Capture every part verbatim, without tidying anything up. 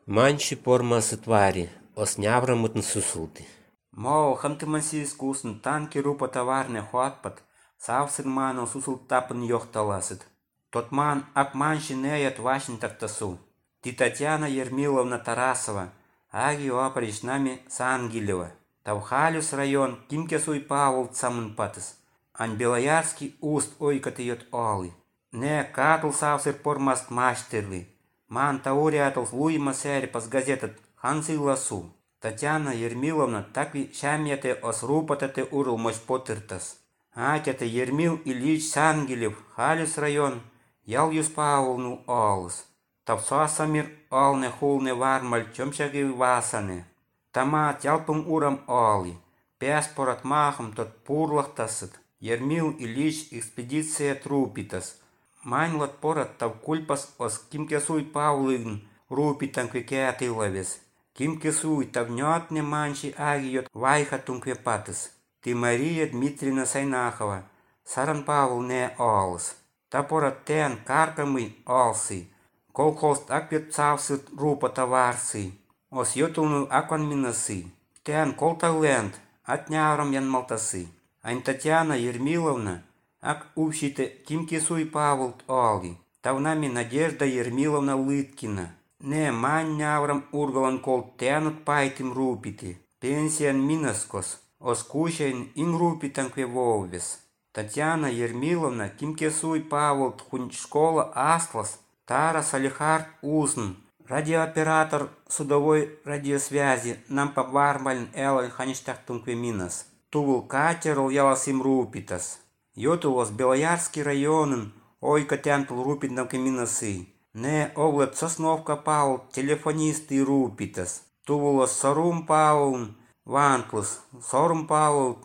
Манчи пормасы твари, оснявра мутн сусулти. Мол, хантыманси искусн танки рупа товарне хуатпат, савсыр мано сусул тапын йохталасыт. Тот ман ак манши неят вашин тактасу. Ти Татьяна Ермиловна Тарасова, аги оприч нами Сангилева. Тавхалюс район, кимкесуй Павел цамын патыс. Ань Белоярский уст ойкатыйот олы. Не катл савсыр пормаст мастерлы. Ман таурятл луйма серпас газетат хансы ласу. Татьяна Ермиловна такви шамьяте осрупатате урл мощпотыртас. Атяте Ермил Ильич Сангелев, Халюс район, ял юс Павлну олыс. Тавсасамир олне хулне вармаль чомшаги васане. Тамат ялпым урам оли. Пяспорат махом тот пурлахтасыт. Ермил Ильич экспедиция трупитас. Майнлат порат тав кульпас ос кимкесуй Павлын рупитан квекеаты лавес. Кимкесуй тав нётне манчи агиот вайхатун квепатыс. Ты Мария Дмитриевна Сайнахова, Саран Павл не олс. Та порат тен каркамый олсы. Колхост аквет цавсыт рупа товарсы. Ос йотулну акван минасы. Тен колталент, отнярам ян малтасы. Ань Татьяна Ермиловна, ак общите кимкесуй Павл олги. Тавнами Надежда Ермиловна Лыткина. Не манняврам ургалан кол тянут пайтим рупити. Пенсиан минаскос. Оскучайн ин рупитан квевоввес. Татьяна Ермиловна кимкесуй Павл хунь школа Аслас. Тара Салихард Узн. Радиооператор судовой радиосвязи нам повармален элай хаништахтун квеминас. Тувул катерл яласим рупитас. Йотулос Белоярский районын ойка тянтл рупитнам квеминасы. Не овлет Сосновка Павл телефонисты рупитас. Тувулос Сорум Павл Вантлас, Сорум Павл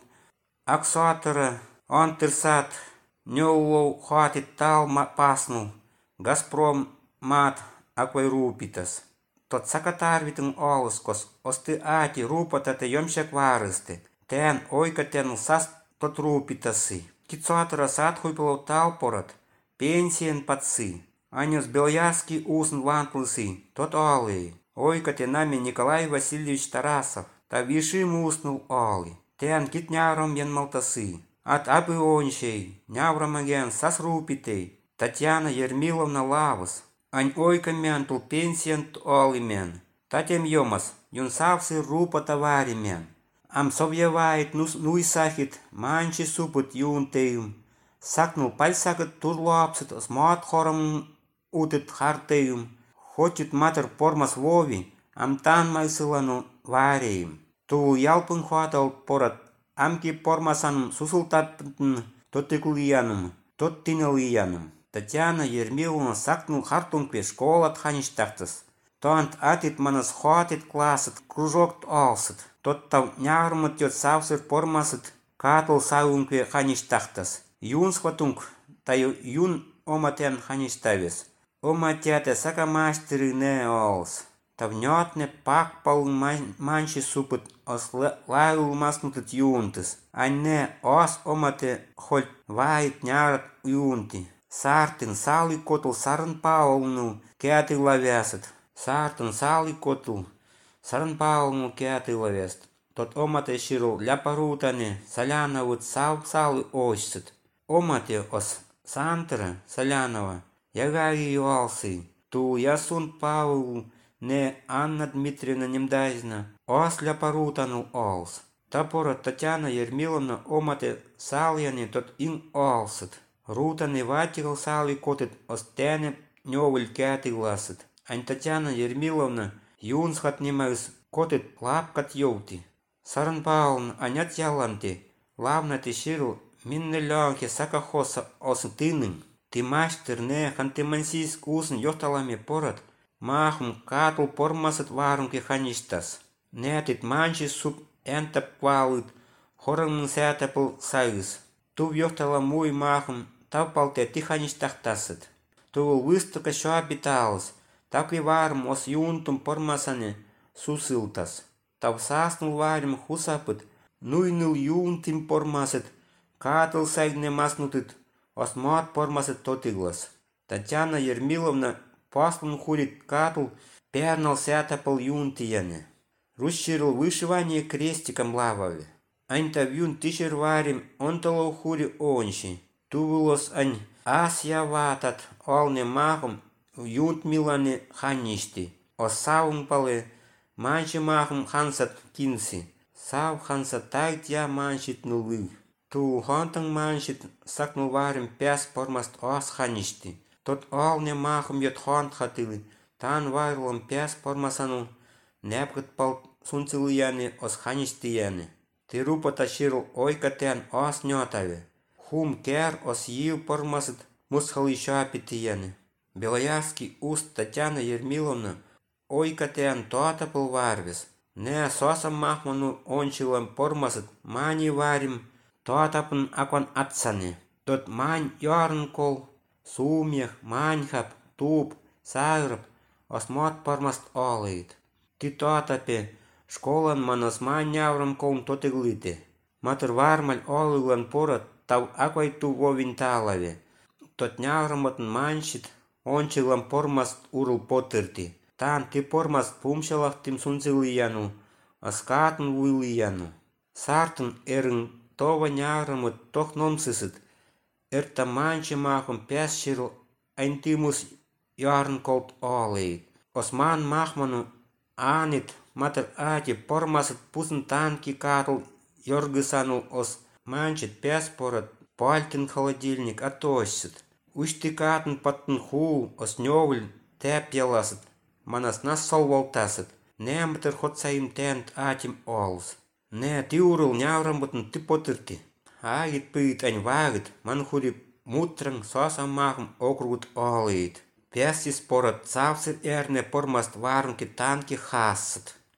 Аксатора, Онтерсат, Нёулоу хватит тал паснул. Газпром мат аквай рупитас. Тот сакатарвитын олыскос, осты ати рупатате йомшак варысты. Тен ойка тен сас тот рупитасы. Кицуатора сад хуйпылов талпорат, пенсиен патсы. Анёс Белоярский узн вантлысы, тот олы. Ойка тенами Николай Васильевич Тарасов. Та вишим уснул оли. Тен кит няврам ян малтасы. От апы оншей, няврам аген сас рупитей. Татьяна Ермиловна Лавас. Ань ойка ментул пенсиент оли мен. Татем йомас, юн савсы рупа товари мен. Ам совьевает нус нуй сахит, манчи супут юн теюм. Сакнул пальсакат турлапсит, смат хорам утет хартеюм. Хочет матер пормас вови, амтан майсылану вареем. Ту ялпын хватал порат, амки пормасан сусултатпын тотыкулияным, тоттинылияным. Татьяна Ермиловна сакнул хартункве школат хаништахтас. Тонт атит манас хватит классат, кружок алсат. Тот там нярмат йот савсыр пормасат, катл саункве хаништахтас. Юн схватунк, таю юн оматен хаништавес. Оматяте сакамастеры не алс. Тавнётне пак пал манчи супут ос лайл маснутат юнтас. Анне ос омате холь вайт нярат юнти. Сартын салы котл Саран Павлну кеаты лавясат. Сартын салы котл Саран Павлну кеаты лавяст. Тот омате ширл ляпарутане Соляновут сал салы очсат. Омате ос Сантера Солянова ягари юалсы. Ту ясун Павлу не Анна Дмитриевна Немдайзна, ос ляпарутанул олс. Тапора Татьяна Ермиловна омате саляне тот ин олсат. Рутаны ватигал сали котет остене нёвыль кяты ласат. Ань Татьяна Ермиловна юнсхат немайс котет лапкат йовти. Саран Павлн анят яланте, лавна ти ширл минне лёнке сакахоса ос тынын. Ты мастер не хантымансийск усн йохталаме порат. Махм катл пормасат варунки хаништас. Нетит манчи суп энтап квалыт. Хорын сятапл сайыс. Ту йохтала муй махм тавпалте ти хаништахтасат. Ту выставка шо обиталс. Так и варм ос юнтум пормасане сусылтас. Тав саснул варим хусапыт. Нуйнул юнтим пормасат. Катл сайгне маснутыт. Ос мат пормасат тотиглас. Татьяна Ермиловна Паслун хурит катл Пернал сятапал юнтияне. Рущирл вышивание крестиком лавове. Ань тавюн тишерварим онтало хури онши. Тувулос ань ас яватат олне махум юнт милане ханишти. О саун пале манчи махум хансат кинси. Сав хансат тайт я маншит нулы. Ту хантang маншит сакнул варим пяс пормаст ос ханишти. Тот олне махум йот хант хатили. Тан варлом пяс пормасану. Непгат пал сунцилияне ос ханистияне. Тирупа таширл ойкатен ос нётаве. Хум кер ос ил пормасат мусхалишапитияне. Белоярский уст Татьяна Ермиловна ойкатен тотапыл варвис. Не сосам махману ончилам пормасат мани варим тотапын акван атсане. Тот мань йорн кол, сумех, маньхап, туп, сайрып, осмот пормаст олыйт. Ти тотапе школан манас мань яврам колм тотыглыте. Матыр вармаль олыйлан порат тав аквай ту вовинталаве. Тот нявраматын маншит ончилам пормаст урыл потырти. Тан ти пормаст пумшалах тим сунцилияну, аскатын вуйлияну. Сартын эрын това няврамыт тох номсысыт. Эрта манчы махым пясширл антимус ярн колт олыйт. Осман махману анит матыр ати пормасыт пусын танки катл йоргысанул ос манчит пяс порат пальтын холодильник атосит. Ушти катын паттын хул ос нёвль тэп яласыт. Манас нас солвалтасыт. Нембтер хотсаим тент атим олс. Не ти урыл няврамбытын ти потырти. Агит пыйт ань вагит ман хури мутрang сосам махым округут олыйт. Пясис порат цавсыр эрне пормаст варнки танки хассыт.